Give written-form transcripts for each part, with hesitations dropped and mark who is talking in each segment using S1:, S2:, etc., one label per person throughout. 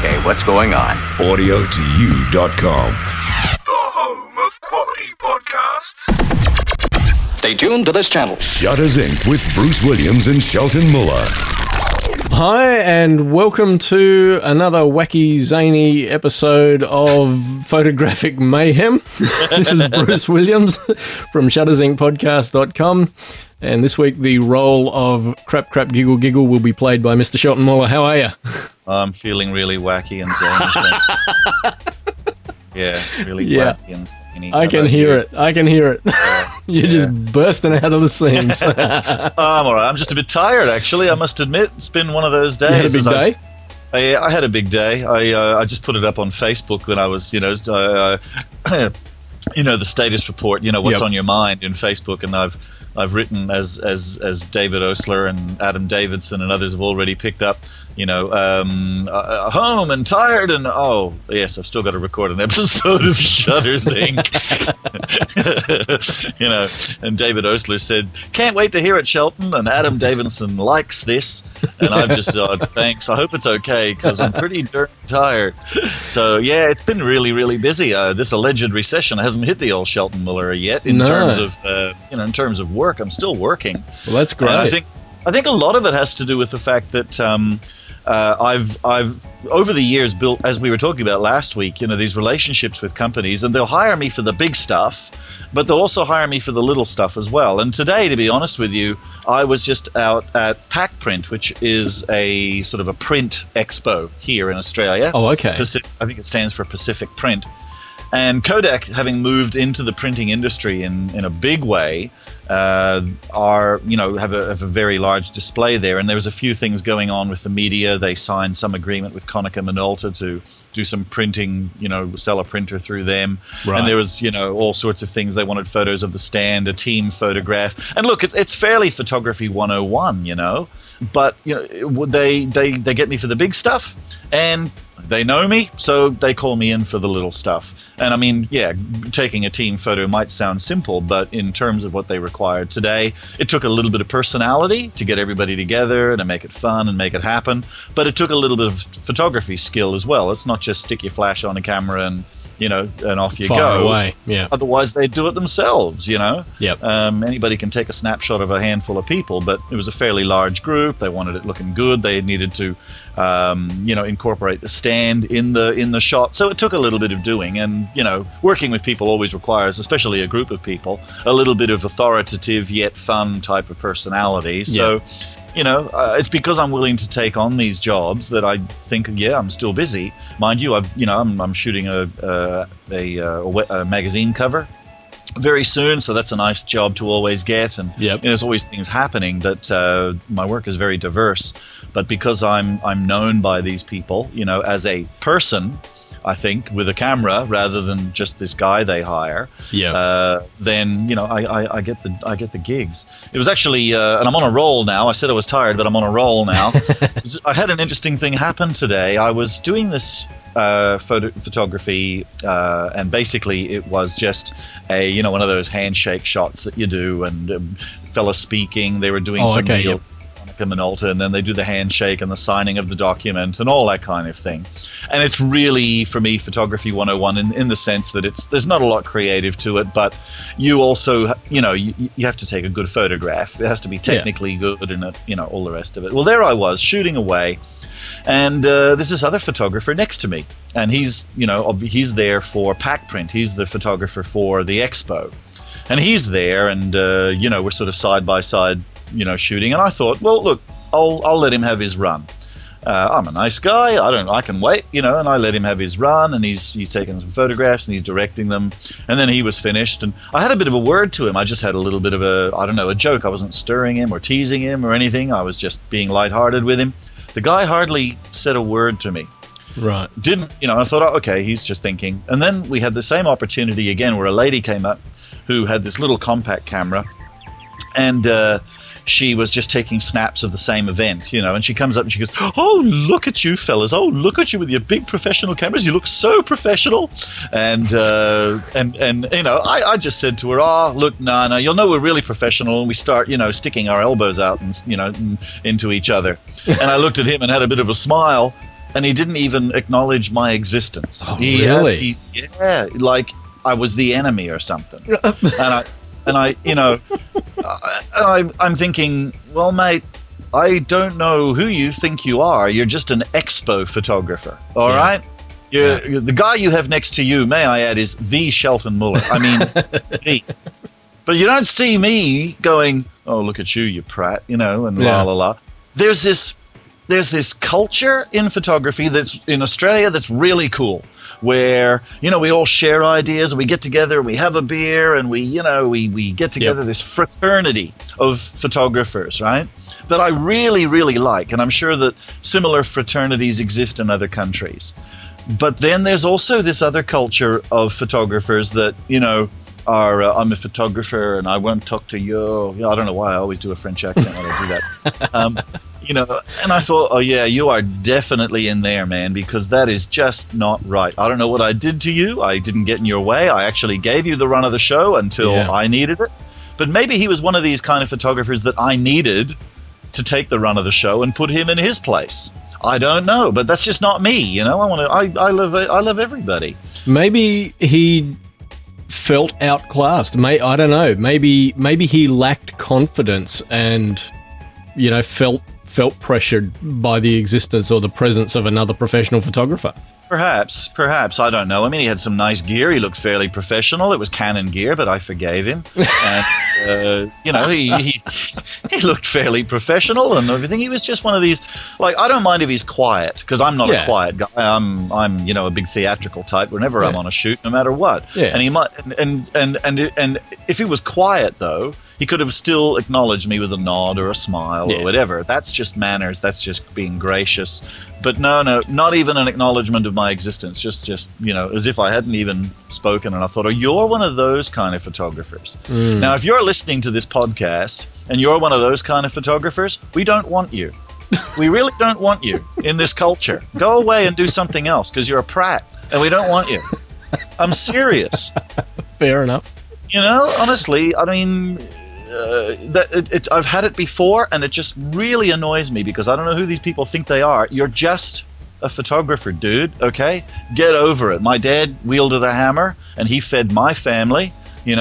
S1: Okay, what's going on?
S2: AudioToYou.com.
S3: The home of quality podcasts.
S1: Stay tuned to this channel.
S2: Shutters Inc. with Bruce Williams and Shelton Muller.
S4: Hi, and welcome to another wacky, zany episode of Photographic Mayhem. This is Bruce Williams from ShuttersIncPodcast.com. And this week, the role of Crap, Giggle, Giggle will be played by Mr. Shelton Muller. How are you?
S5: I'm feeling really wacky and zany. Yeah, really wacky and zany.
S4: I can hear it. You're just bursting out of the seams.
S5: I'm all right. I'm just a bit tired, actually. I must admit, it's been one of those days.
S4: You had a big day?
S5: I had a big day. I just put it up on Facebook when I was, the status report. What's on your mind in Facebook, and I've written as David Osler and Adam Davidson and others have already picked up, home and tired, and oh yes, I've still got to record an episode of Shutters Inc. And David Osler said, "Can't wait to hear it, Shelton." And Adam Davidson likes this, and I've just thanks. I hope it's okay because I'm pretty darn tired. So yeah, it's been really, really busy. This alleged recession hasn't hit the old Shelton Muller yet in terms of work. I'm still working.
S4: Well, that's great.
S5: And I think a lot of it has to do with the fact that I've over the years built, as we were talking about last week, these relationships with companies, and they'll hire me for the big stuff, but they'll also hire me for the little stuff as well. And today, to be honest with you, I was just out at Pack Print, which is a sort of a print expo here in Australia.
S4: Oh, okay.
S5: I think it stands for Pacific Print. And Kodak, having moved into the printing industry in a big way, have a very large display there. And there was a few things going on with the media. They signed some agreement with Konica Minolta to do some printing, sell a printer through them. Right. And there was, all sorts of things. They wanted photos of the stand, a team photograph. And look, it's fairly photography 101, but they get me for the big stuff, and they know me, so they call me in for the little stuff. And I mean, yeah, taking a team photo might sound simple, but in terms of what they required today, it took a little bit of personality to get everybody together and to make it fun and make it happen. But it took a little bit of photography skill as well. It's not just stick your flash on a camera and off you
S4: Fire
S5: go.
S4: Away. Yeah.
S5: Otherwise, they'd do it themselves,
S4: Yep.
S5: Anybody can take a snapshot of a handful of people, but it was a fairly large group. They wanted it looking good. They needed to, incorporate the stand in the shot. So it took a little bit of doing. And, working with people always requires, especially a group of people, a little bit of authoritative yet fun type of personality. So... it's because I'm willing to take on these jobs that I think, I'm still busy. Mind you, I'm shooting a magazine cover very soon, so that's a nice job to always get. And there's always things happening. But my work is very diverse. But because I'm known by these people, as a person, I think, with a camera rather than just this guy they hire. Then I get the gigs. It was actually, and I'm on a roll now. I said I was tired, but I'm on a roll now. I had an interesting thing happen today. I was doing this photography, and basically it was just a one of those handshake shots that you do, and fellow speaking. They were doing some deal. Minolta, and then they do the handshake and the signing of the document and all that kind of thing. And it's really, for me, photography 101 in the sense that there's not a lot creative to it, but you also, you have to take a good photograph. It has to be technically good and, all the rest of it. Well, there I was shooting away, and there's this other photographer next to me, and he's there for Pack Print. He's the photographer for the expo, and he's there, and we're sort of side by side, shooting. And I thought, well, look, I'll let him have his run. I'm a nice guy. I can wait, and I let him have his run, and he's taking some photographs and he's directing them. And then he was finished, and I had a bit of a word to him. I just had a little bit of a joke. I wasn't stirring him or teasing him or anything. I was just being lighthearted with him. The guy hardly said a word to me.
S4: Right.
S5: I thought, oh, okay, he's just thinking. And then we had the same opportunity again where a lady came up who had this little compact camera, and she was just taking snaps of the same event, and she comes up and she goes, "Oh, look at you fellas. Oh, look at you with your big professional cameras. You look so professional." And I just said to her, "Oh, look, no, you'll know we're really professional." And we start, sticking our elbows out and, into each other. And I looked at him and had a bit of a smile. and he didn't even acknowledge my existence.
S4: Oh, really?
S5: Yeah, like I was the enemy or something. I'm thinking, well, mate, I don't know who you think you are. You're just an expo photographer, all right? The guy you have next to you, may I add, is the Shelton Muller. I mean, the. But you don't see me going, oh, look at you, you prat, and la la la. There's this culture in photography that's in Australia that's really cool, where we all share ideas, and we get together, and we have a beer, and we get together, this fraternity of photographers, right? That I really, really like, and I'm sure that similar fraternities exist in other countries. But then there's also this other culture of photographers that are I'm a photographer and I won't talk to you. I don't know why I always do a French accent when I do that. And I thought, oh yeah, you are definitely in there, man, because that is just not right. I don't know what I did to you. I didn't get in your way. I actually gave you the run of the show until I needed it. But maybe he was one of these kind of photographers that I needed to take the run of the show and put him in his place. I don't know, but that's just not me. I love everybody.
S4: Maybe he felt outclassed. I don't know. Maybe he lacked confidence and felt pressured by the existence or the presence of another professional photographer.
S5: Perhaps, I don't know. I mean, he had some nice gear. He looked fairly professional. It was Canon gear, but I forgave him. And, he looked fairly professional and everything. He was just one of these, like, I don't mind if he's quiet, because I'm not a quiet guy. I'm a big theatrical type whenever I'm on a shoot, no matter what. Yeah. And he might, and if he was quiet, though, he could have still acknowledged me with a nod or a smile or whatever. That's just manners. That's just being gracious. But no, not even an acknowledgement of my existence. Just as if I hadn't even spoken. And I thought, oh, you're one of those kind of photographers. Now, if you're listening to this podcast and you're one of those kind of photographers, we don't want you. We really don't want you in this culture. Go away and do something else, because you're a prat and we don't want you. I'm serious.
S4: Fair enough.
S5: Honestly, I mean, I've had it before, and it just really annoys me, because I don't know who these people think they are. You're just a photographer, dude, okay? Get over it. My dad wielded a hammer, and he fed my family,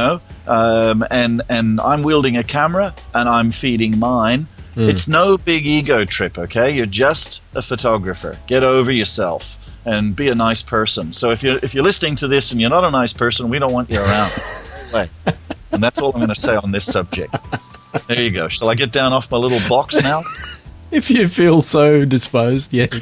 S5: and I'm wielding a camera, and I'm feeding mine. It's no big ego trip, okay? You're just a photographer. Get over yourself and be a nice person. So if you're listening to this and you're not a nice person, we don't want you around. And that's all I'm going to say on this subject. There you go. Shall I get down off my little box now?
S4: If you feel so disposed, yes.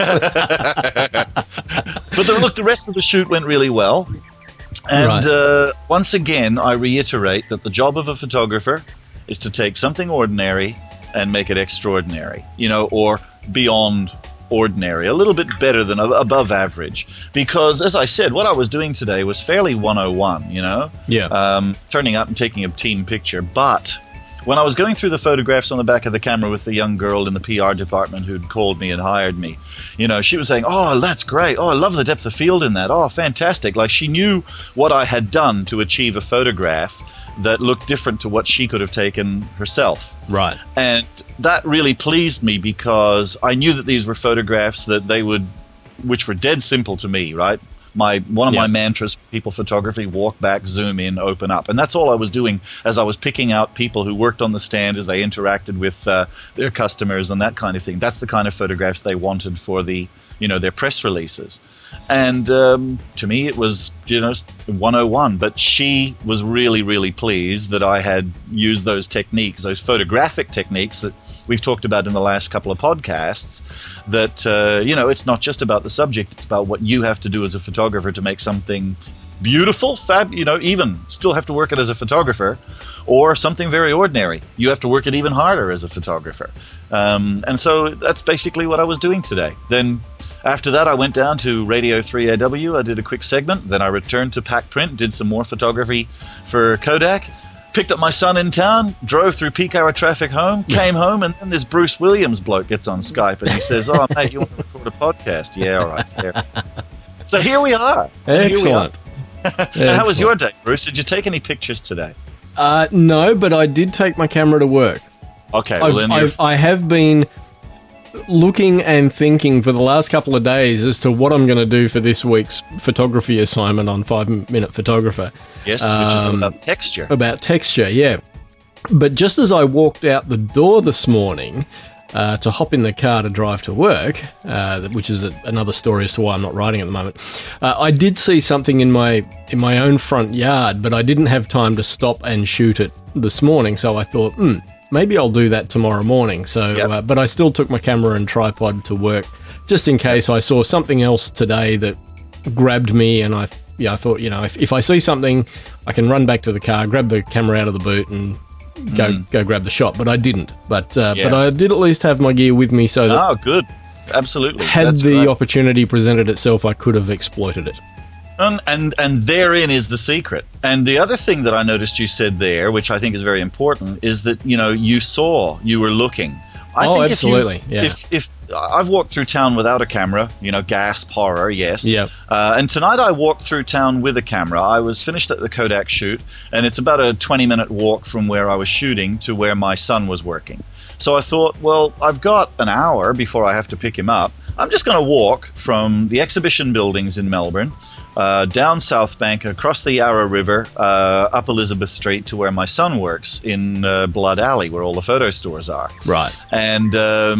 S5: But the rest of the shoot went really well. And once again, I reiterate that the job of a photographer is to take something ordinary and make it extraordinary, or beyond ordinary, a little bit better than above average. Because, as I said, what I was doing today was fairly 101, turning up and taking a team picture. But when I was going through the photographs on the back of the camera with the young girl in the PR department who'd called me and hired me, she was saying, oh, that's great. Oh, I love the depth of field in that. Oh, fantastic. Like, she knew what I had done to achieve a photograph that looked different to what she could have taken herself. Right. And that really pleased me, because I knew that these were photographs which were dead simple to me, right? One of my mantras for people photography: walk back, zoom in, open up. And that's all I was doing as I was picking out people who worked on the stand, as they interacted with their customers and that kind of thing. That's the kind of photographs they wanted for their press releases. And to me, it was 101. But she was really, really pleased that I had used those techniques, those photographic techniques that we've talked about in the last couple of podcasts. That it's not just about the subject; it's about what you have to do as a photographer to make something beautiful, even still have to work it as a photographer, or something very ordinary. You have to work it even harder as a photographer. And so that's basically what I was doing today. Then, after that, I went down to Radio 3AW. I did a quick segment. Then I returned to Pack Print, did some more photography for Kodak, picked up my son in town, drove through peak hour traffic home, came home, and then this Bruce Williams bloke gets on Skype and he says, oh, mate, you want to record a podcast? Yeah, all right. Yeah. So here we are.
S4: Excellent.
S5: And how was your day, Bruce? Did you take any pictures today?
S4: No, but I did take my camera to work.
S5: Okay.
S4: I have been looking and thinking for the last couple of days as to what I'm going to do for this week's photography assignment on 5 Minute Photographer.
S5: Yes, which is about texture.
S4: About texture, yeah. But just as I walked out the door this morning to hop in the car to drive to work, which is another story as to why I'm not riding at the moment, I did see something in my own front yard, but I didn't have time to stop and shoot it this morning, so I thought, maybe I'll do that tomorrow morning. So, but I still took my camera and tripod to work, just in case I saw something else today that grabbed me, and I thought, if I see something, I can run back to the car, grab the camera out of the boot, and go grab the shot. But I didn't. But I did at least have my gear with me, so that
S5: good, absolutely.
S4: Had the opportunity presented itself, I could have exploited it.
S5: And therein is the secret. And the other thing that I noticed you said there, which I think is very important, is that you were looking. I think
S4: absolutely.
S5: If I've walked through town without a camera, gasp, horror, yes.
S4: Yeah.
S5: And tonight I walked through town with a camera. I was finished at the Kodak shoot, and it's about a 20-minute walk from where I was shooting to where my son was working. So I thought, well, I've got an hour before I have to pick him up. I'm just going to walk from the exhibition buildings in Melbourne, down South Bank, across the Yarra River, up Elizabeth Street to where my son works in Blood Alley, where all the photo stores are.
S4: Right.
S5: And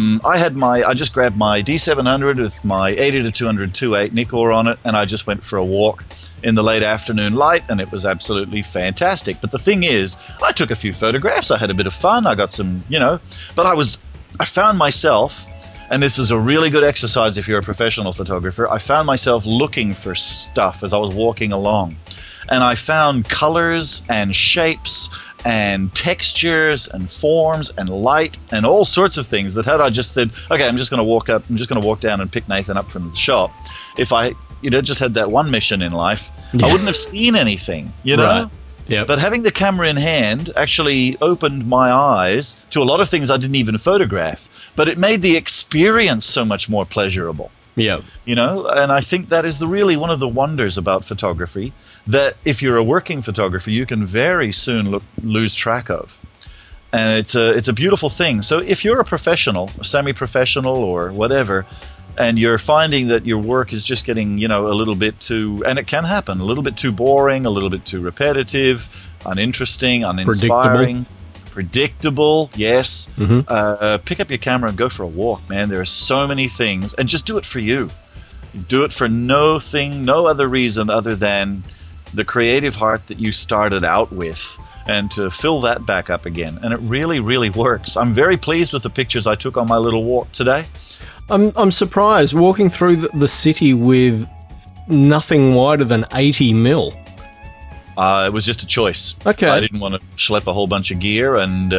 S5: I just grabbed my D700 with my 80-200 2.8 Nikkor on it, and I just went for a walk in the late afternoon light, and it was absolutely fantastic. But the thing is, I took a few photographs, I had a bit of fun, I got some, but I found myself, and this is a really good exercise if you're a professional photographer, I found myself looking for stuff as I was walking along. And I found colors and shapes and textures and forms and light and all sorts of things that had I just said, okay, I'm just going to walk down and pick Nathan up from the shop. If I just had that one mission in life, I wouldn't have seen anything,
S4: Right. Yeah.
S5: But having the camera in hand actually opened my eyes to a lot of things I didn't even photograph. But it made the experience so much more pleasurable.
S4: Yeah.
S5: And I think that is really one of the wonders about photography, that if you're a working photographer, you can very soon lose track of. And it's a beautiful thing. So if you're a professional, a semi-professional or whatever, and you're finding that your work is just getting, a little bit too, and it can happen, a little bit too boring, a little bit too repetitive, uninteresting, uninspiring, predictable, yes. Mm-hmm. Pick up your camera and go for a walk, man. There are so many things, and just do it for you. Do it for no other reason other than the creative heart that you started out with, and to fill that back up again. And it really, really works. I'm very pleased with the pictures I took on my little walk today.
S4: I'm surprised walking through the city with nothing wider than 80 mil.
S5: It was just a choice.
S4: Okay.
S5: I didn't want to schlep a whole bunch of gear, and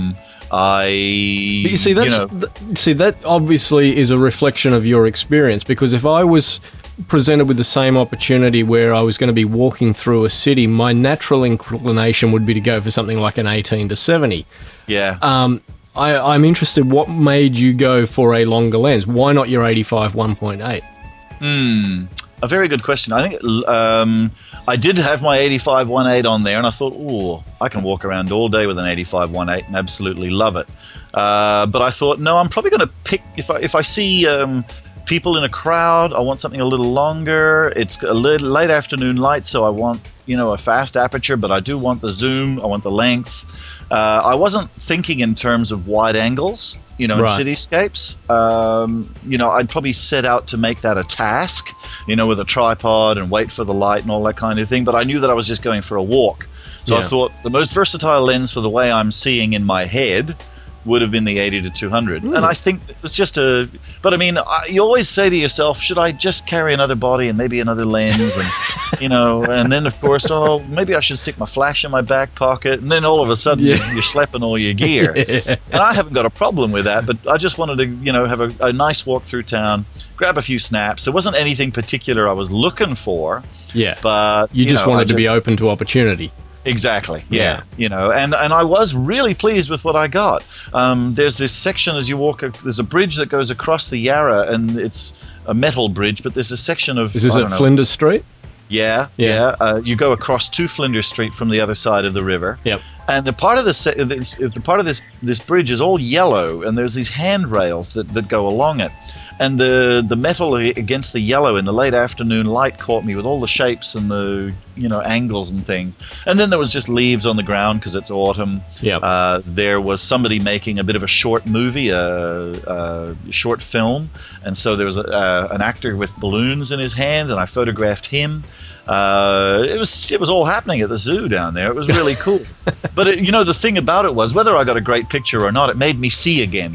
S4: But you see, that obviously is a reflection of your experience, because if I was presented with the same opportunity where I was going to be walking through a city, my natural inclination would be to go for something like an 18-70.
S5: Yeah.
S4: I'm interested, what made you go for a longer lens? Why not your 85 1.8?
S5: A very good question. I think I did have my 85 1.8 on there, and I thought, I can walk around all day with an 85 1.8 and absolutely love it. But I thought, no, I'm probably going to pick, if I see people in a crowd, I want something a little longer. It's a late afternoon light, so I want, a fast aperture, but I do want the zoom, I want the length. I wasn't thinking in terms of wide angles, in cityscapes. I'd probably set out to make that a task, with a tripod and wait for the light and all that kind of thing. But I knew that I was just going for a walk. So I thought the most versatile lens for the way I'm seeing in my head would have been the 80-200. And I think it was just but I mean, you always say to yourself, should I just carry another body and maybe another lens? And, and then of course, maybe I should stick my flash in my back pocket. And then all of a sudden you're schlepping all your gear. And I haven't got a problem with that, but I just wanted to, have a nice walk through town, grab a few snaps. There wasn't anything particular I was looking for.
S4: Yeah.
S5: But
S4: you just wanted to be open to opportunity.
S5: Exactly. Yeah. And I was really pleased with what I got. There's this section as you walk. There's a bridge that goes across the Yarra, and it's a metal bridge. But there's a section of.
S4: Is this at Flinders Street?
S5: Yeah. You go across to Flinders Street from the other side of the river.
S4: Yep.
S5: And the part of the part of this this bridge is all yellow, and there's these handrails that go along it. And the metal against the yellow in the late afternoon light caught me with all the shapes and the angles and things. And then there was just leaves on the ground because it's autumn.
S4: Yeah.
S5: There was somebody making a bit of a short movie, a short film, and so there was an actor with balloons in his hand, and I photographed him. It was all happening at the zoo down there. It was really cool. But the thing about it was, whether I got a great picture or not, it made me see again.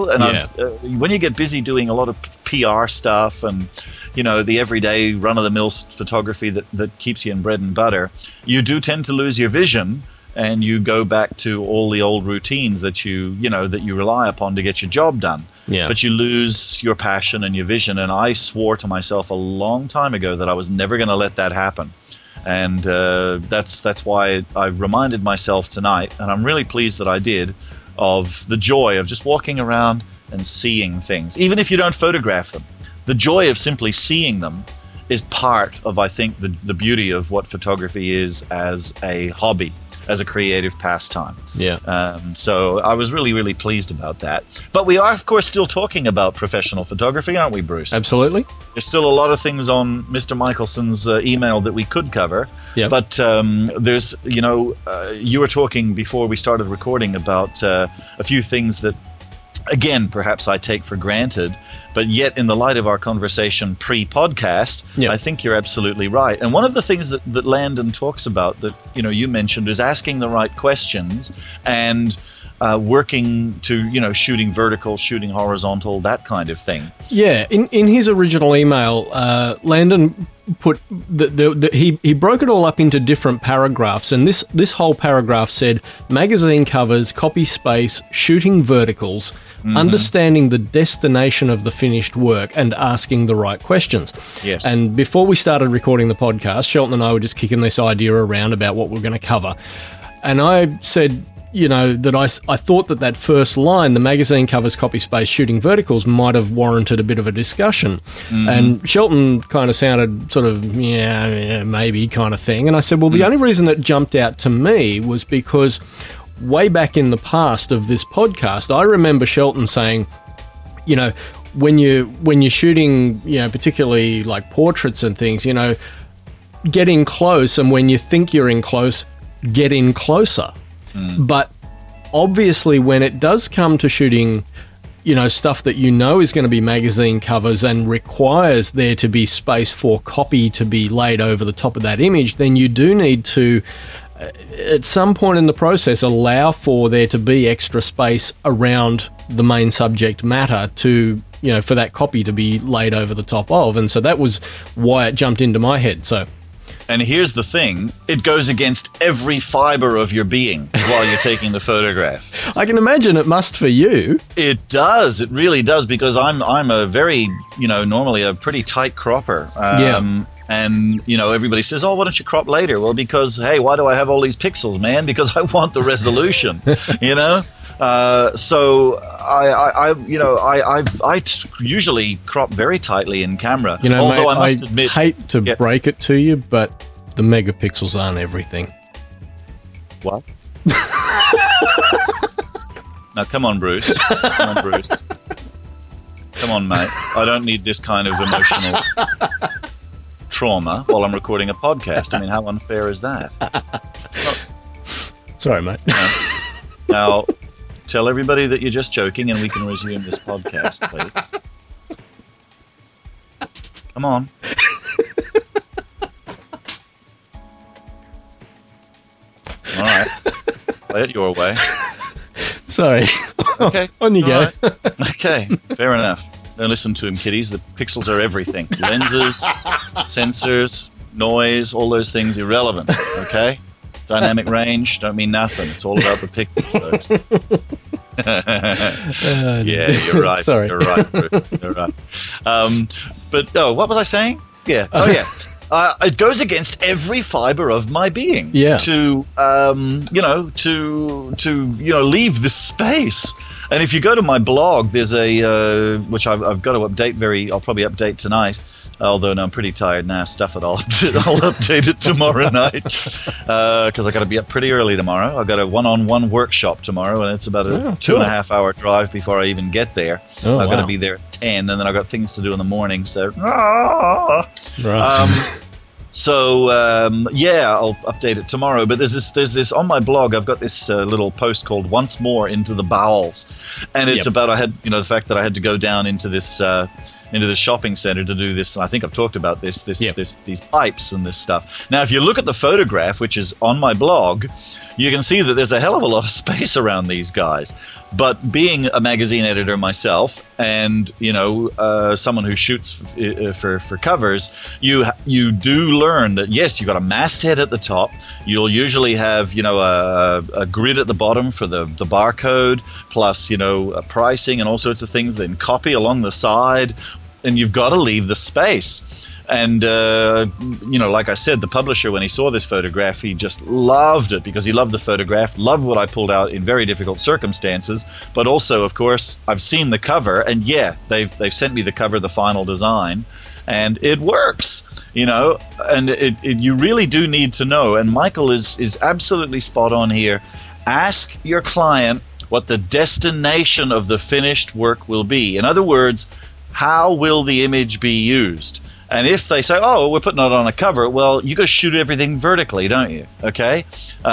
S5: And when you get busy doing a lot of PR stuff and the everyday run-of-the-mill photography that keeps you in bread and butter, you do tend to lose your vision, and you go back to all the old routines that you rely upon to get your job done.
S4: Yeah.
S5: But you lose your passion and your vision, and I swore to myself a long time ago that I was never going to let that happen. And that's why I reminded myself tonight, and I'm really pleased that I did, of the joy of just walking around and seeing things. Even if you don't photograph them, the joy of simply seeing them is part of, I think, the beauty of what photography is as a hobby, as a creative pastime.
S4: Yeah.
S5: So I was really, really pleased about that. But we are, of course, still talking about professional photography, aren't we, Bruce?
S4: Absolutely.
S5: There's still a lot of things on Mr. Michelson's email that we could cover.
S4: Yep.
S5: But there's, you were talking before we started recording about a few things that, again, perhaps I take for granted, but yet in the light of our conversation pre-podcast,
S4: Yep.
S5: I think you're absolutely right. And one of the things that Landon talks about that, you mentioned is asking the right questions and working to, shooting vertical, shooting horizontal, that kind of thing.
S4: Yeah, in his original email, Landon put he broke it all up into different paragraphs, and this whole paragraph said magazine covers, copy space, shooting verticals, understanding the destination of the finished work, and asking the right questions.
S5: Yes.
S4: And before we started recording the podcast, Shelton and I were just kicking this idea around about what we're going to cover, and I said, that I thought that first line, the magazine covers, copy space, shooting verticals, might have warranted a bit of a discussion. And Shelton kind of sounded sort of, yeah, maybe kind of thing. And I said, well, the only reason it jumped out to me was because way back in the past of this podcast, I remember Shelton saying, when you're shooting, particularly like portraits and things, get in close, and when you think you're in close, get in closer. But obviously when it does come to shooting, stuff that is going to be magazine covers and requires there to be space for copy to be laid over the top of that image, then you do need to, at some point in the process, allow for there to be extra space around the main subject matter to, for that copy to be laid over the top of. And so that was why it jumped into my head. So...
S5: And here's the thing, it goes against every fiber of your being while you're taking the photograph.
S4: I can imagine it must for you.
S5: It does, it really does, because I'm a very, normally a pretty tight cropper. And, everybody says, oh, why don't you crop later? Well, because, hey, why do I have all these pixels, man? Because I want the resolution, So I usually crop very tightly in camera.
S4: Although mate, I must admit, hate to break it to you, but the megapixels aren't everything.
S5: What? Now, come on, Bruce. Come on, mate. I don't need this kind of emotional trauma while I'm recording a podcast. I mean, how unfair is that?
S4: Sorry, mate.
S5: Now, tell everybody that you're just joking and we can resume this podcast, please. Come on. All right. Play it your way.
S4: Sorry.
S5: Okay.
S4: On you go.
S5: Right. Okay. Fair enough. Don't listen to him, kiddies. The pixels are everything. Lenses, sensors, noise, all those things irrelevant. Okay? Dynamic range don't mean nothing. It's all about the pixels, folks. Yeah, you're right.
S4: Sorry.
S5: You're right, Bruce. You're right. But what was I saying? Yeah. Oh, yeah. It goes against every fiber of my being.
S4: Yeah.
S5: To leave this space And if you go to my blog, there's a which I've got to update. I'll probably update tonight. Although no, I'm pretty tired now. Stuff it. I'll update it tomorrow night because I got to be up pretty early tomorrow. I've got a one-on-one workshop tomorrow, and it's about a 2.5 hour drive before I even get there. I've got to be there at 10, and then I've got things to do in the morning. So,
S4: Right.
S5: I'll update it tomorrow. But there's this on my blog. I've got this little post called "Once More into the Bowels," and it's about the fact that I had to go down into this shopping center to do this. And I think I've talked about these pipes and this stuff. Now, if you look at the photograph, which is on my blog, you can see that there's a hell of a lot of space around these guys. But being a magazine editor myself, and someone who shoots for covers, you do learn that yes, you've got a masthead at the top. You'll usually have a grid at the bottom for the barcode, plus pricing and all sorts of things. Then copy along the side, and you've got to leave the space. And, like I said, the publisher, when he saw this photograph, he just loved it because he loved the photograph, loved what I pulled out in very difficult circumstances. But also, of course, I've seen the cover, and they've sent me the cover, the final design, and it works, and you really do need to know. And Michael is absolutely spot on here. Ask your client what the destination of the finished work will be. In other words, how will the image be used? And if they say, oh, we're putting it on a cover, well, you got to shoot everything vertically, don't you? Okay?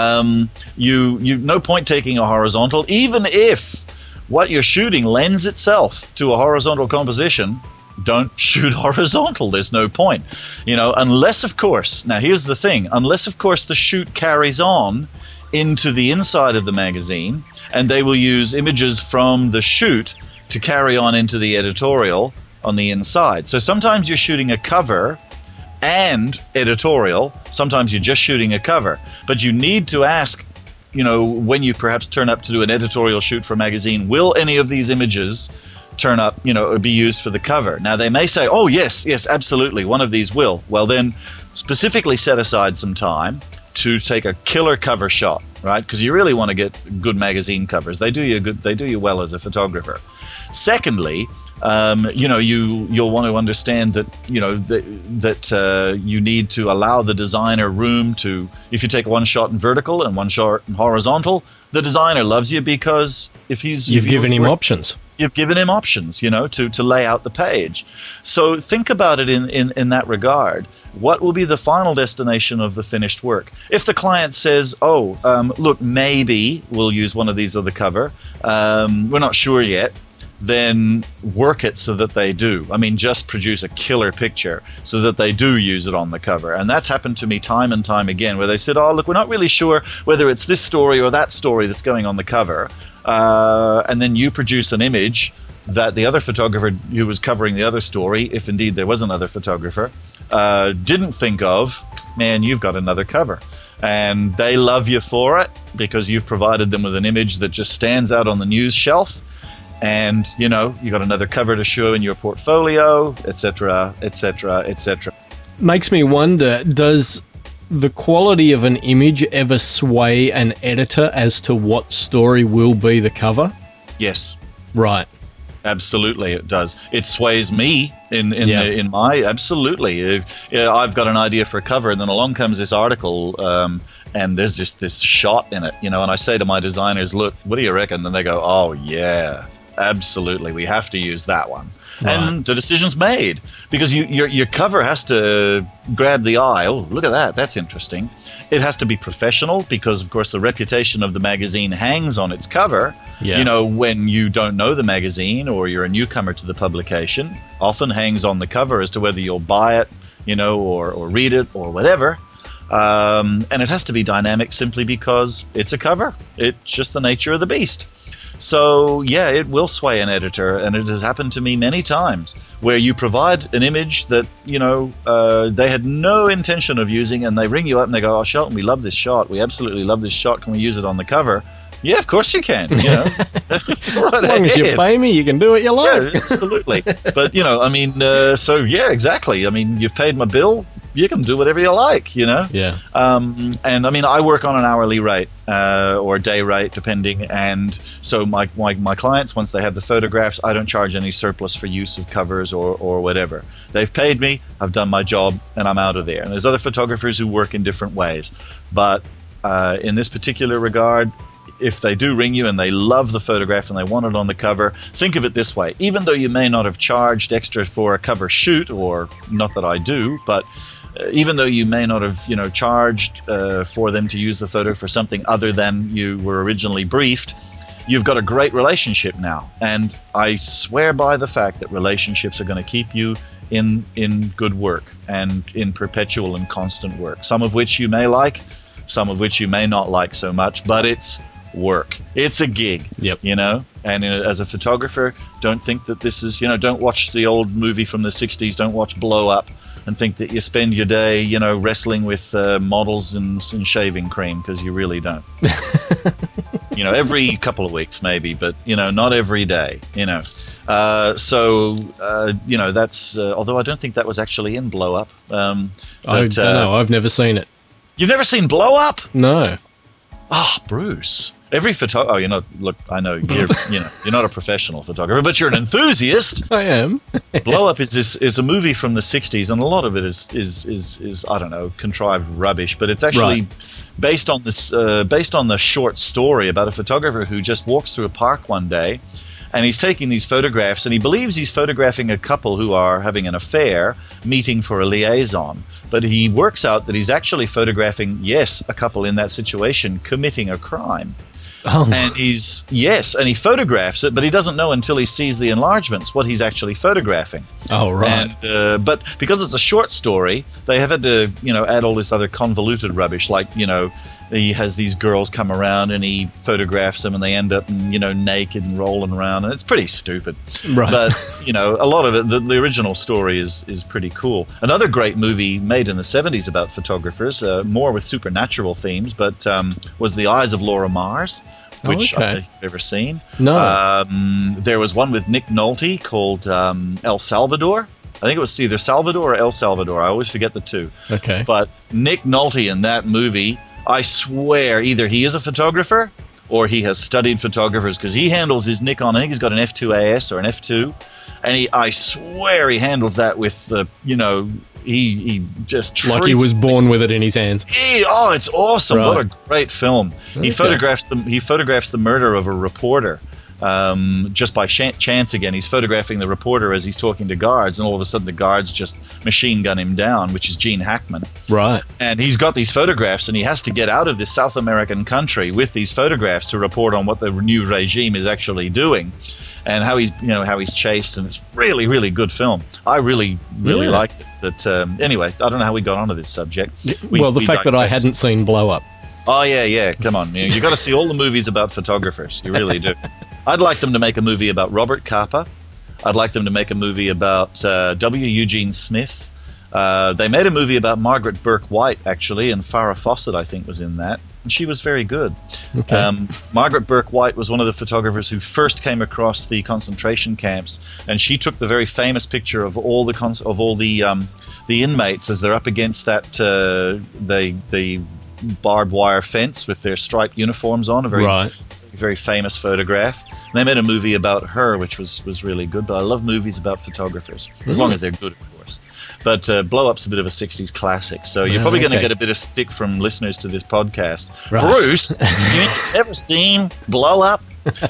S5: You no point taking a horizontal, even if what you're shooting lends itself to a horizontal composition. Don't shoot horizontal. There's no point. Unless, of course, now here's the thing, unless, of course, the shoot carries on into the inside of the magazine, and they will use images from the shoot to carry on into the editorial on the inside. So sometimes you're shooting a cover and editorial. Sometimes you're just shooting a cover. But you need to ask, when you perhaps turn up to do an editorial shoot for a magazine, will any of these images turn up, or be used for the cover? Now, they may say, oh, yes, absolutely, one of these will. Well, then specifically set aside some time to take a killer cover shot, right? Because you really want to get good magazine covers. They do you well as a photographer. Secondly, you'll want to understand that you need to allow the designer room to. If you take one shot in vertical and one shot in horizontal, the designer loves you because you've given him options. You've given him options, to lay out the page. So think about it in that regard. What will be the final destination of the finished work? If the client says, look, maybe we'll use one of these on the cover, we're not sure yet, then work it so that they do. I mean, just produce a killer picture so that they do use it on the cover. And that's happened to me time and time again, where they said, oh, look, we're not really sure whether it's this story or that story that's going on the cover. And then you produce an image that the other photographer who was covering the other story, if indeed there was another photographer, didn't think of. Man, you've got another cover. And they love you for it because you've provided them with an image that just stands out on the news shelf. And, you got another cover to show in your portfolio, etc., etc., etc.
S4: Makes me wonder, does the quality of an image ever sway an editor as to what story will be the cover?
S5: Yes.
S4: Right.
S5: Absolutely, it does. It sways me in my absolutely. I've got an idea for a cover, and then along comes this article, and there's just this shot in it, and I say to my designers, "Look, what do you reckon?" And they go, "Oh yeah, absolutely, we have to use that one." Right. And the decision's made because your cover has to grab the eye. Oh, look at that! That's interesting. It has to be professional because, of course, the reputation of the magazine hangs on its cover. Yeah. When you don't know the magazine or you're a newcomer to the publication, often hangs on the cover as to whether you'll buy it, or read it or whatever. And it has to be dynamic simply because it's a cover. It's just the nature of the beast. So, yeah, it will sway an editor, and it has happened to me many times, where you provide an image that, they had no intention of using, and they ring you up and they go, "Oh, Shelton, we love this shot. We absolutely love this shot. Can we use it on the cover?" Yeah, of course you can. Right
S4: as long as you pay me, you can do what you like.
S5: Yeah, absolutely. But, so, yeah, exactly. I mean, you've paid my bill. you can do whatever you like,
S4: Yeah.
S5: And I mean, I work on an hourly rate or day rate, depending. And so my clients, once they have the photographs, I don't charge any surplus for use of covers or whatever. They've paid me, I've done my job, and I'm out of there. And there's other photographers who work in different ways. But in this particular regard, if they do ring you and they love the photograph and they want it on the cover, think of it this way. Even though you may not have charged extra for a cover shoot, or not that I do, but even though you may not have, charged for them to use the photo for something other than you were originally briefed, you've got a great relationship now. And I swear by the fact that relationships are going to keep you in good work and in perpetual and constant work, some of which you may like, some of which you may not like so much, but it's work. It's a gig.
S4: Yep.
S5: And as a photographer, don't think that this is, don't watch the old movie from the 60s, don't watch Blow Up and think that you spend your day, wrestling with models and shaving cream, because you really don't. Every couple of weeks maybe, but, not every day, that's, although I don't think that was actually in Blow Up.
S4: I don't know. I've never seen it.
S5: You've never seen Blow Up?
S4: No.
S5: Oh, Bruce. Every photographer. Oh, look, I know you're not a professional photographer, but you're an enthusiast.
S4: I am.
S5: Blow Up is a movie from the 60s, and a lot of it is I don't know, contrived rubbish, but it's actually based on the short story about a photographer who just walks through a park one day, and he's taking these photographs, and he believes he's photographing a couple who are having an affair, meeting for a liaison. But he works out that he's actually photographing, yes, a couple in that situation committing a crime.
S4: Oh.
S5: And he photographs it, but he doesn't know until he sees the enlargements what he's actually photographing.
S4: Oh, right.
S5: And, but because it's a short story, they have had to, add all this other convoluted rubbish, like, he has these girls come around and he photographs them and they end up, naked and rolling around, and it's pretty stupid.
S4: Right.
S5: But, a lot of it, the original story is pretty cool. Another great movie made in the 70s about photographers, more with supernatural themes, but was The Eyes of Laura Mars, which I don't know if you've ever seen.
S4: No.
S5: There was one with Nick Nolte called El Salvador. I think it was either Salvador or El Salvador. I always forget the two.
S4: Okay.
S5: But Nick Nolte in that movie, I swear, either he is a photographer or he has studied photographers, because he handles his Nikon. I think he's got an F2AS or an F2, and I swear he handles that with the, he just treats,
S4: like he was born with it in his hands.
S5: It's awesome!
S4: Right.
S5: What a great film.
S4: Okay.
S5: He photographs the murder of a reporter. Just by chance again, he's photographing the reporter as he's talking to guards, and all of a sudden the guards just machine gun him down, which is Gene Hackman.
S4: Right.
S5: And he's got these photographs, and he has to get out of this South American country with these photographs to report on what the new regime is actually doing, and how he's chased. And it's really, really good film. I really liked it. But anyway, I don't know how we got onto this subject.
S4: The fact that I hadn't seen Blow Up.
S5: Oh yeah, come on, you got to see all the movies about photographers. You really do. I'd like them to make a movie about Robert Capa. I'd like them to make a movie about W. Eugene Smith. They made a movie about Margaret Burke-White, actually, and Farrah Fawcett, I think, was in that. And she was very good.
S4: Okay.
S5: Margaret Burke-White was one of the photographers who first came across the concentration camps, and she took the very famous picture of all the inmates as they're up against that the barbed wire fence with their striped uniforms on. Very famous photograph. And they made a movie about her, which was really good. But I love movies about photographers, as long as they're good, of course. But Blow Up's a bit of a 60s classic, so you're probably going to get a bit of stick from listeners to this podcast. Right. Bruce, you've never seen Blow Up?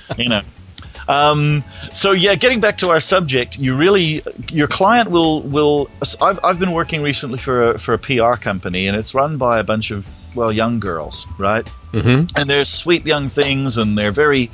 S5: So yeah, getting back to our subject, your client will. I've been working recently for a PR company, and it's run by a bunch of young girls, right?
S4: Mm-hmm.
S5: And they're sweet young things, and they're very,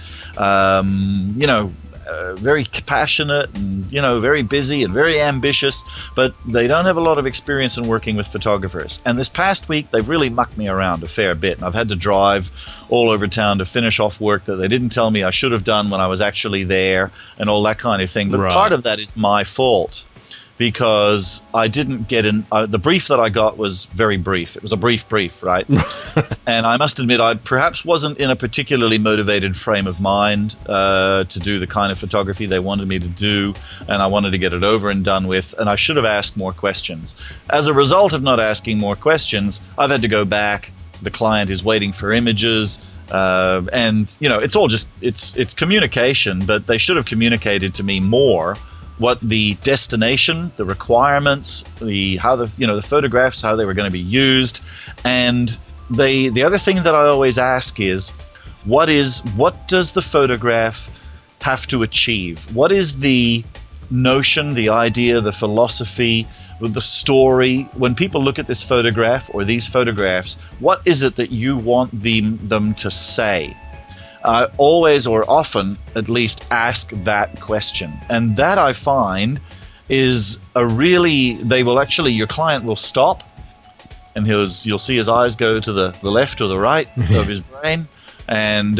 S5: very passionate, and very busy and very ambitious, but they don't have a lot of experience in working with photographers. And this past week, they've really mucked me around a fair bit, and I've had to drive all over town to finish off work that they didn't tell me I should have done when I was actually there, and all that kind of thing. But part of that is my fault, because I didn't get the brief that I got was very brief. It was a brief, right? And I must admit, I perhaps wasn't in a particularly motivated frame of mind to do the kind of photography they wanted me to do, and I wanted to get it over and done with, and I should have asked more questions. As a result of not asking more questions, I've had to go back. The client is waiting for images, and it's all just it's communication, but they should have communicated to me more what the destination, the requirements, the photographs, how they were going to be used. And the other thing that I always ask is, what does the photograph have to achieve? What is the notion, the idea, the philosophy, the story? When people look at this photograph or these photographs, what is it that you want them to say? Always, or often at least, ask that question. And that, I find, is your client will stop, and you'll see his eyes go to the left or the right of his brain, and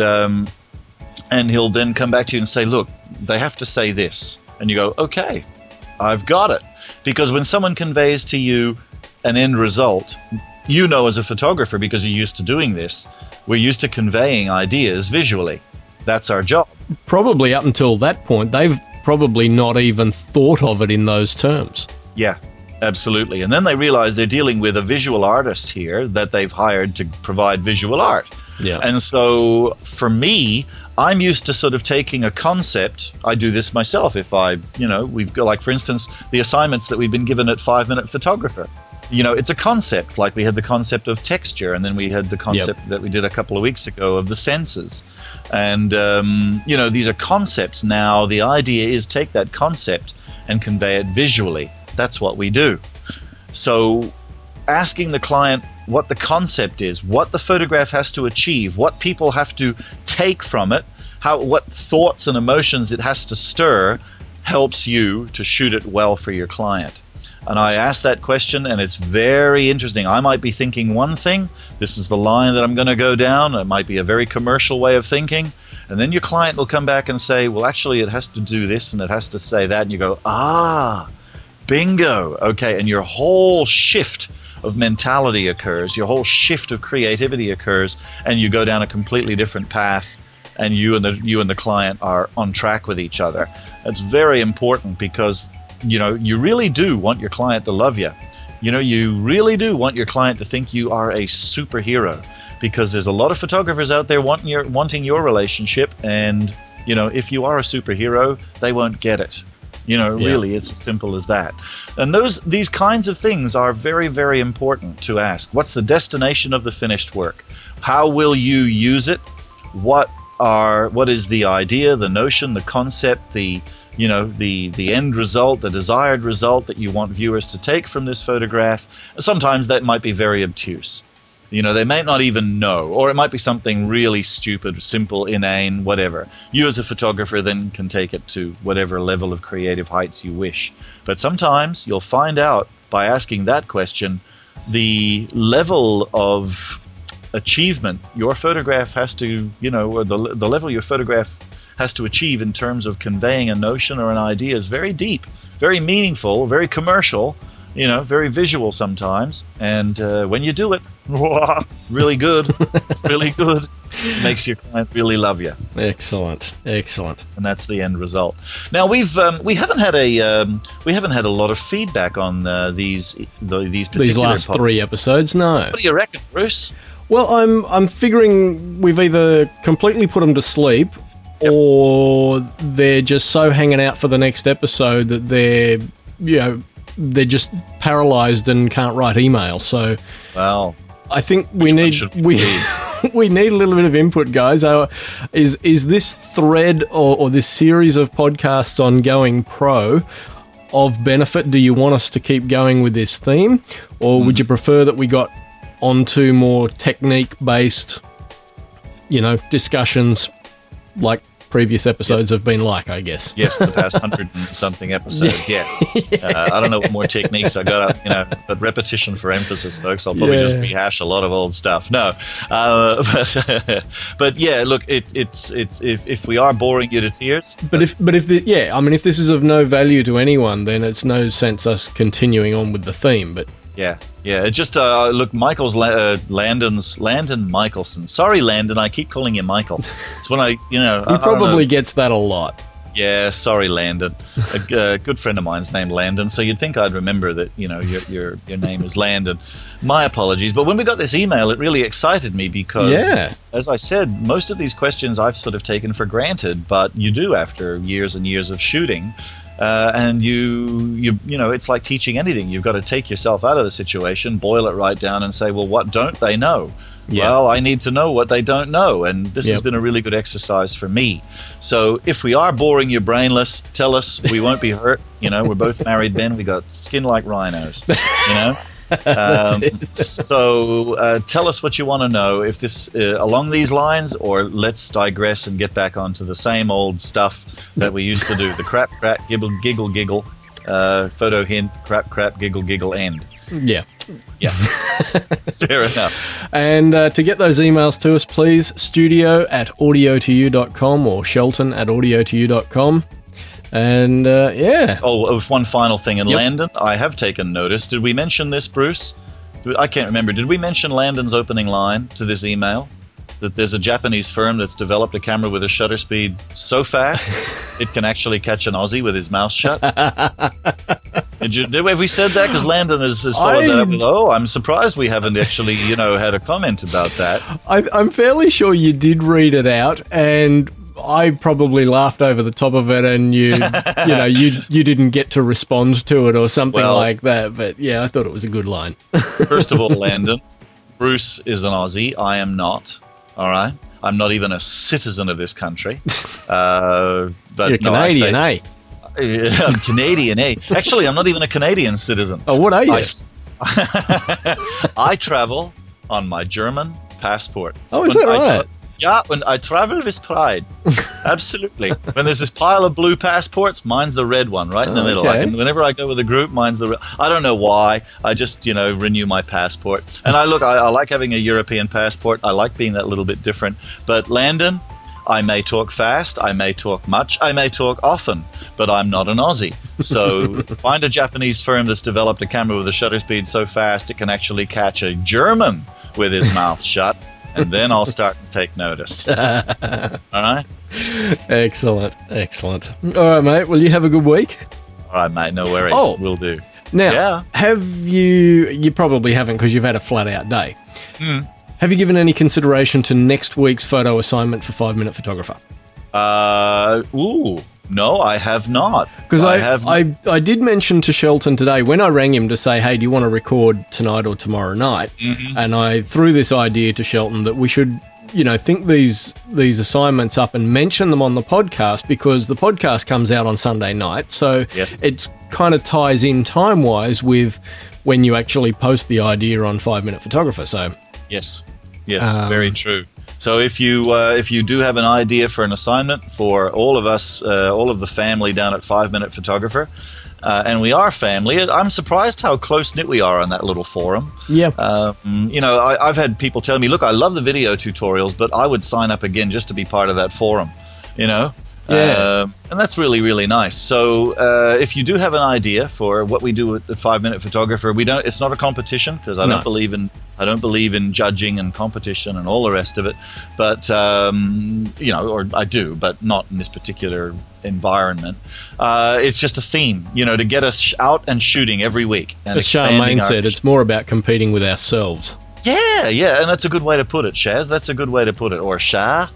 S5: he'll then come back to you and say, look, they have to say this. And you go, okay, I've got it. Because when someone conveys to you an end result, as a photographer, because you're used to doing this, we're used to conveying ideas visually. That's our job.
S4: Probably up until that point, they've probably not even thought of it in those terms.
S5: Yeah, absolutely. And then they realize they're dealing with a visual artist here that they've hired to provide visual art.
S4: Yeah.
S5: And so for me, I'm used to sort of taking a concept. I do this myself. If we've got, like, for instance, the assignments that we've been given at 5-Minute Photographer. It's a concept. Like, we had the concept of texture, and then we had the concept that we did a couple of weeks ago of the senses. And, these are concepts. Now, the idea is take that concept and convey it visually. That's what we do. So asking the client what the concept is, what the photograph has to achieve, what people have to take from it, what thoughts and emotions it has to stir, helps you to shoot it well for your client. And I ask that question, and it's very interesting. I might be thinking one thing. This is the line that I'm going to go down. It might be a very commercial way of thinking. And then your client will come back and say, well, actually, it has to do this and it has to say that. And you go, bingo. Okay. And your whole shift of mentality occurs. Your whole shift of creativity occurs. And you go down a completely different path. And you and the client are on track with each other. That's very important, because you really do want your client to love you. You really do want your client to think you are a superhero, because there's a lot of photographers out there wanting your relationship, and if you are a superhero, they won't get it. Really, it's as simple as that. And these kinds of things are very, very important to ask. What's the destination of the finished work? How will you use it? What is the idea, the notion, the concept, the end result, the desired result that you want viewers to take from this photograph? Sometimes that might be very obtuse. They may not even know, or it might be something really stupid, simple, inane, whatever. You as a photographer then can take it to whatever level of creative heights you wish. But sometimes you'll find out by asking that question, the level of achievement your photograph has to, or the level your photograph has to achieve in terms of conveying a notion or an idea is very deep, very meaningful, very commercial, very visual sometimes. And when you do it, really good, really good, makes your client really love you.
S4: Excellent.
S5: And that's the end result. Now we haven't had a lot of feedback on these
S4: last 3 episodes. No.
S5: What do you reckon, Bruce?
S4: Well, I'm figuring we've either completely put them to sleep, or they're just so hanging out for the next episode that they're just paralyzed and can't write email. So,
S5: well,
S4: I think we need a little bit of input, guys. Is this thread or this series of podcasts on Going Pro of benefit? Do you want us to keep going with this theme, or would you prefer that we got onto more technique-based, discussions like previous episodes have been like, I guess.
S5: Yes, the past 100 and something episodes. Yeah. I don't know what more techniques I got, but repetition for emphasis, folks. I'll probably just rehash a lot of old stuff. No, but yeah, look, it's if we are boring you to tears.
S4: But if this is of no value to anyone, then it's no sense us continuing on with the theme. But
S5: yeah. It just look, Landon Michelson. Sorry, Landon, I keep calling you Michael. It's when he
S4: probably gets that a lot.
S5: Yeah, sorry, Landon. A good friend of mine's named Landon, so you'd think I'd remember that. Your name is Landon. My apologies, but when we got this email, it really excited me because, as I said, most of these questions I've sort of taken for granted, but you do after years and years of shooting. And you it's like teaching anything. You've got to take yourself out of the situation, boil it right down, and say, well, what don't they know? Yeah. Well, I need to know what they don't know, and this has been a really good exercise for me. So if we are boring you brainless, tell us. We won't be hurt. We're both married men. We got skin like rhinos. So tell us what you want to know, if this along these lines, or let's digress and get back onto the same old stuff that we used to do. The crap, giggle, giggle, photo hint, crap, giggle, end.
S4: Yeah.
S5: Fair enough.
S4: And to get those emails to us, please, studio@audio2u.com or shelton@audio2u.com. And
S5: Oh, one final thing. In Landon, I have taken notice. Did we mention this, Bruce? I can't remember. Did we mention Landon's opening line to this email? That there's a Japanese firm that's developed a camera with a shutter speed so fast it can actually catch an Aussie with his mouth shut. Have we said that? Because Landon has followed that up with, I'm surprised we haven't actually, had a comment about that.
S4: I'm fairly sure you did read it out, and I probably laughed over the top of it, and you didn't get to respond to it or something like that. But yeah, I thought it was a good line.
S5: First of all, Landon, Bruce is an Aussie. I am not. All right, I'm not even a citizen of this country. But
S4: you're Canadian, eh?
S5: I'm Canadian, eh? Actually, I'm not even a Canadian citizen.
S4: Oh, what are you?
S5: I travel on my German passport.
S4: Oh, is that right?
S5: Yeah, when I travel with pride. Absolutely. When there's this pile of blue passports, mine's the red one, right in the middle. Whenever I go with a group, mine's the red. I don't know why. I just, renew my passport. And I like having a European passport. I like being that little bit different. But Landon, I may talk fast, I may talk much, I may talk often, but I'm not an Aussie. So find a Japanese firm that's developed a camera with a shutter speed so fast it can actually catch a German with his mouth shut. And then I'll start to take notice. All right?
S4: Excellent. All right, mate. Well, you have a good week.
S5: All right, mate. No worries. Will do.
S4: Now, have you probably haven't because you've had a flat-out day. Have you given any consideration to next week's photo assignment for 5 Minute Photographer?
S5: No, I have not.
S4: Because I did mention to Shelton today when I rang him to say, hey, do you want to record tonight or tomorrow night? Mm-hmm. And I threw this idea to Shelton that we should, think these assignments up and mention them on the podcast, because the podcast comes out on Sunday night. So it kind of ties in time-wise with when you actually post the idea on 5 Minute Photographer. So
S5: Yes, very true. So if you do have an idea for an assignment for all of us, all of the family down at 5 Minute Photographer, and we are family, I'm surprised how close-knit we are on that little forum.
S4: Yeah.
S5: I've had people tell me, look, I love the video tutorials, but I would sign up again just to be part of that forum,
S4: Yeah.
S5: And that's really, really nice. So if you do have an idea for what we do at the 5 Minute Photographer, it's not a competition, because I don't believe in judging and competition and all the rest of it. But or I do, but not in this particular environment. It's just a theme, to get us out and shooting every week. And
S4: as Charmaine said, it's more about competing with ourselves.
S5: Yeah, and that's a good way to put it, Shaz. That's a good way to put it. Or Charmaine.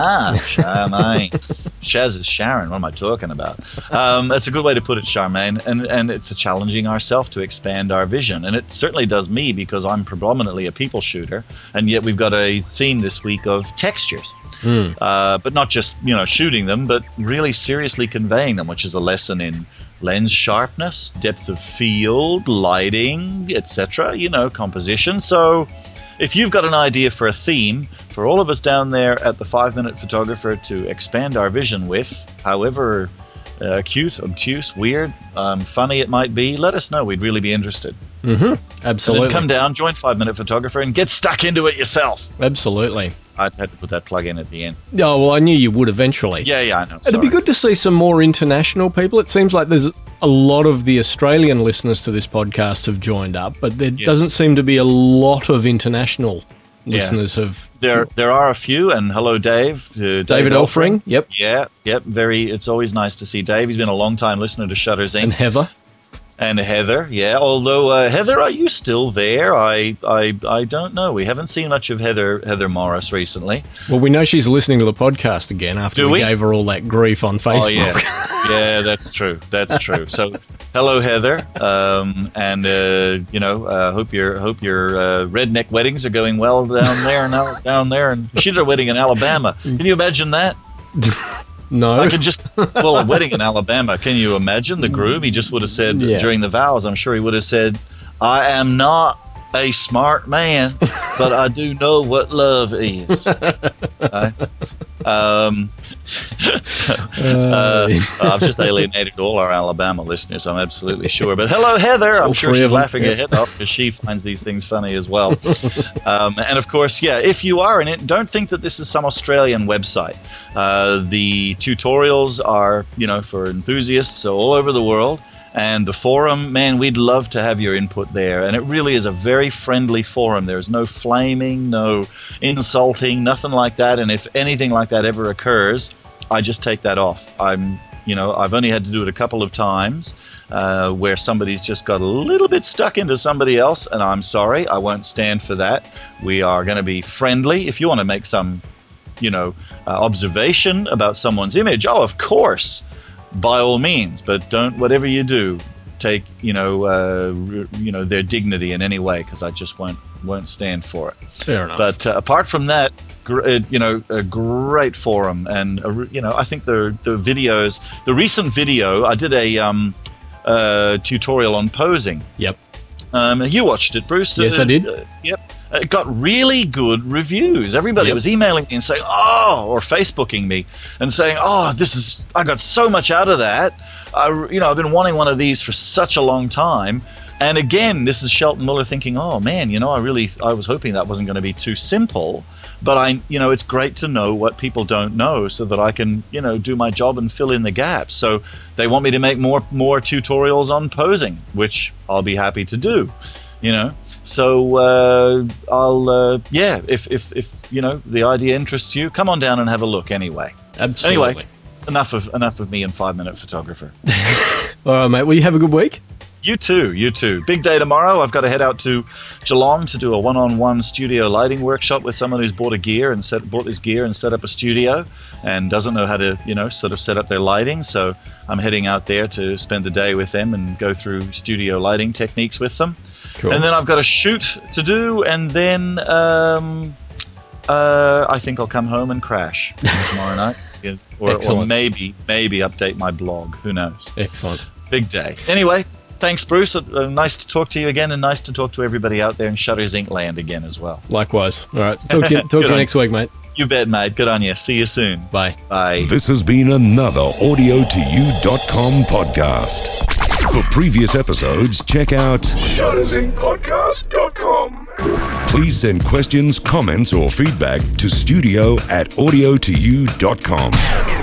S5: Shaz is Sharon. What am I talking about? That's a good way to put it, Charmaine. And it's challenging ourselves to expand our vision. And it certainly does me, because I'm predominantly a people shooter. And yet we've got a theme this week of textures. But not just, shooting them, but really seriously conveying them, which is a lesson in lens sharpness, depth of field, lighting, etc., composition. So if you've got an idea for a theme for all of us down there at the 5 Minute Photographer to expand our vision with, however cute, obtuse, weird, funny it might be, let us know. We'd really be interested.
S4: Absolutely.
S5: And then come down, join 5 Minute Photographer, and get stuck into it yourself.
S4: Absolutely.
S5: I had to put that plug in at the end.
S4: Oh, well, I knew you would eventually.
S5: Yeah, I know.
S4: It'd be good to see some more international people. It seems like there's a lot of the Australian listeners to this podcast have joined up, but there doesn't seem to be a lot of international listeners have.
S5: There are a few, and hello, Dave.
S4: David Elfring. Yep.
S5: Yep. It's always nice to see Dave. He's been a long time listener to Shutters Inc.
S4: And Heather.
S5: And Heather, yeah. Although Heather, are you still there? I don't know. We haven't seen much of Heather Morris recently.
S4: Well, we know she's listening to the podcast again after we gave her all that grief on Facebook.
S5: Oh yeah, that's true. So, hello, Heather, and hope your redneck weddings are going well down there. And she did a wedding in Alabama. Can you imagine that?
S4: No.
S5: I can a wedding in Alabama. Can you imagine the groom? He just would have said during the vows, I'm sure he would have said, I am not a smart man, but I do know what love is. I've just alienated all our Alabama listeners, I'm absolutely sure. But hello, Heather. I'm sure she's laughing her head off because she finds these things funny as well. And of course, if you are in it, don't think that this is some Australian website. The tutorials are, for enthusiasts all over the world. And the forum, man, we'd love to have your input there. And it really is a very friendly forum. There's no flaming, no insulting, nothing like that. And if anything like that ever occurs, I just take that off. I've only had to do it a couple of times where somebody's just got a little bit stuck into somebody else. And I'm sorry, I won't stand for that. We are going to be friendly. If you want to make some, observation about someone's image, of course. By all means, but don't, whatever you do, take their dignity in any way, because I just won't stand for it.
S4: Fair enough.
S5: But apart from that, a great forum, and I think the videos, the recent video, I did a tutorial on posing.
S4: Yep.
S5: You watched it, Bruce?
S4: Yes, I did.
S5: Yep. It got really good reviews. Everybody was emailing me and saying, or Facebooking me and saying, I got so much out of that. I've been wanting one of these for such a long time. And again, this is Shelton Muller thinking, I was hoping that wasn't going to be too simple. But it's great to know what people don't know so that I can, do my job and fill in the gaps. So they want me to make more tutorials on posing, which I'll be happy to do, So I'll if the idea interests you, come on down and have a look anyway.
S4: Absolutely.
S5: Anyway, enough of me and 5 Minute Photographer.
S4: All right, mate. Well, you have a good week.
S5: You too. Big day tomorrow. I've got to head out to Geelong to do a one-on-one studio lighting workshop with someone who's bought his gear and set up a studio and doesn't know how to, sort of set up their lighting. So I'm heading out there to spend the day with them and go through studio lighting techniques with them. Cool. And then I've got a shoot to do, and then I think I'll come home and crash tomorrow night. Or maybe update my blog. Who knows? Excellent. Big day. Anyway, thanks, Bruce. Nice to talk to you again, and nice to talk to everybody out there in Shutters Inc. land again as well. Likewise. All right. Talk to you next week, mate. You bet, mate. Good on you. See you soon. Bye. Bye. This has been another AudioToYou.com podcast. For previous episodes, check out ShuttersIncPodcast.com. Please send questions, comments, or feedback to studio@AudioToYou.com.